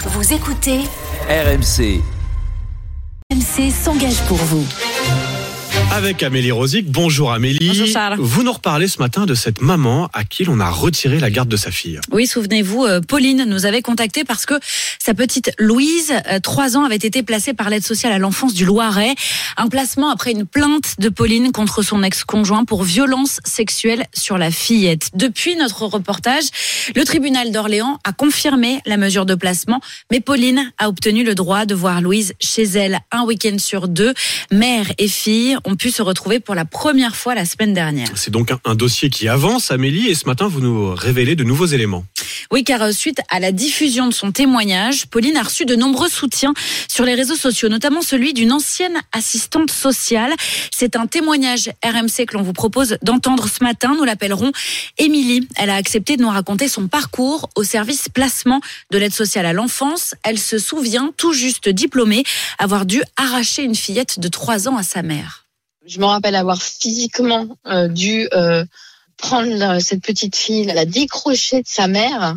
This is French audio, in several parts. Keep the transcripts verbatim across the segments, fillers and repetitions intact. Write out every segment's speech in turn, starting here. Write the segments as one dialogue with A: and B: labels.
A: Vous écoutez
B: R M C.
A: R M C s'engage pour vous.
C: Avec Amélie Rosic. Bonjour Amélie.
D: Bonjour Charles.
C: Vous nous reparlez ce matin de cette maman à qui l'on a retiré la garde de sa fille.
D: Oui, souvenez-vous, Pauline nous avait contacté parce que sa petite Louise, trois ans, avait été placée par l'aide sociale à l'enfance du Loiret. Un placement après une plainte de Pauline contre son ex-conjoint pour violence sexuelle sur la fillette. Depuis notre reportage, le tribunal d'Orléans a confirmé la mesure de placement, mais Pauline a obtenu le droit de voir Louise chez elle un week-end sur deux. Mère et fille ont pu se retrouver pour la première fois la semaine dernière.
C: C'est donc un, un dossier qui avance, Amélie, et ce matin, vous nous révélez de nouveaux éléments.
D: Oui, car suite à la diffusion de son témoignage, Pauline a reçu de nombreux soutiens sur les réseaux sociaux, notamment celui d'une ancienne assistante sociale. C'est un témoignage R M C que l'on vous propose d'entendre ce matin. Nous l'appellerons Émilie. Elle a accepté de nous raconter son parcours au service placement de l'aide sociale à l'enfance. Elle se souvient, tout juste diplômée, avoir dû arracher une fillette de trois ans à sa mère.
E: Je me rappelle avoir physiquement euh, dû euh, prendre cette petite fille, la décrocher de sa mère,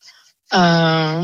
E: euh,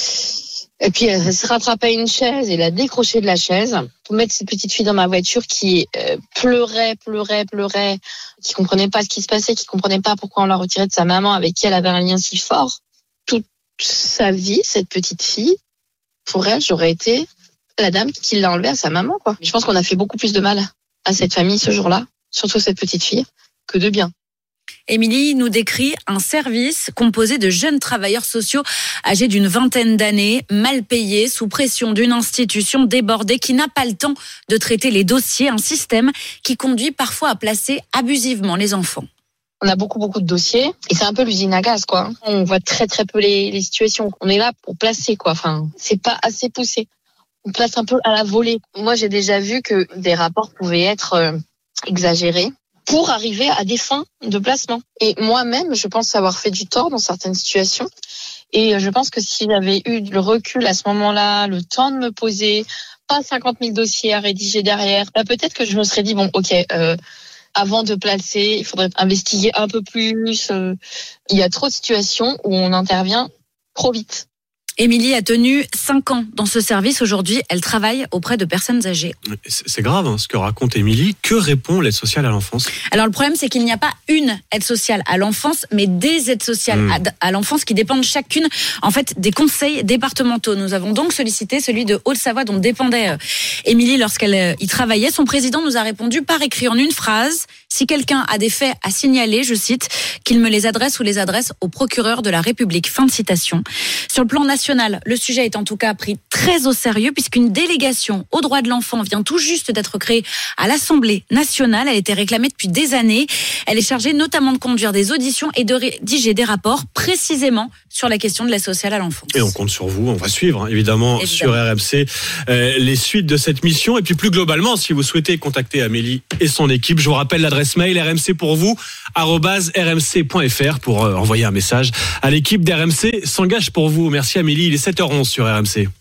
E: et puis elle se rattrapait à une chaise et la décrocher de la chaise pour mettre cette petite fille dans ma voiture qui euh, pleurait, pleurait, pleurait, qui comprenait pas ce qui se passait, qui comprenait pas pourquoi on l'a retirée de sa maman avec qui elle avait un lien si fort. Toute sa vie, cette petite fille, pour elle, j'aurais été la dame qui l'a enlevée à sa maman, quoi. Je pense qu'on a fait beaucoup plus de mal à cette famille ce jour-là, surtout cette petite fille, que de bien.
D: Émilie nous décrit un service composé de jeunes travailleurs sociaux âgés d'une vingtaine d'années, mal payés, sous pression d'une institution débordée qui n'a pas le temps de traiter les dossiers, un système qui conduit parfois à placer abusivement les enfants.
E: On a beaucoup, beaucoup de dossiers et c'est un peu l'usine à gaz, quoi. On voit très, très peu les, les situations. On est là pour placer, quoi. Enfin, c'est pas assez poussé. On place un peu à la volée. Moi, j'ai déjà vu que des rapports pouvaient être euh, exagérés pour arriver à des fins de placement. Et moi-même, je pense avoir fait du tort dans certaines situations. Et je pense que si j'avais eu le recul à ce moment-là, le temps de me poser, pas cinquante mille dossiers à rédiger derrière, bah peut-être que je me serais dit, bon, ok, euh, avant de placer, il faudrait investiguer un peu plus. Euh, il y a trop de situations où on intervient trop vite.
D: Émilie a tenu cinq ans dans ce service. Aujourd'hui, elle travaille auprès de personnes âgées.
C: C'est grave hein, ce que raconte Émilie. Que répond l'aide sociale à l'enfance ?
D: Alors le problème, c'est qu'il n'y a pas une aide sociale à l'enfance, mais des aides sociales mmh. à, à l'enfance qui dépendent chacune en fait des conseils départementaux. Nous avons donc sollicité celui de Haute-Savoie dont dépendait euh, Émilie lorsqu'elle euh, y travaillait. Son président nous a répondu par écrit en une phrase: si quelqu'un a des faits à signaler, je cite, qu'il me les adresse ou les adresse au procureur de la République. Fin de citation. Sur le plan national, le sujet est en tout cas pris très au sérieux puisqu'une délégation aux droits de l'enfant vient tout juste d'être créée à l'Assemblée nationale. Elle a été réclamée depuis des années. Elle est chargée notamment de conduire des auditions et de rédiger des rapports précisément sur la question de l'aide sociale à l'enfance.
C: Et on compte sur vous, on va suivre hein, évidemment, évidemment sur R M C euh, les suites de cette mission. Et puis plus globalement, si vous souhaitez contacter Amélie et son équipe, je vous rappelle l'adresse mail r m c pour vous arobase r m c point f r pour euh, envoyer un message à l'équipe d'R M C s'engage pour vous. Merci Amélie, il est sept heures onze sur R M C.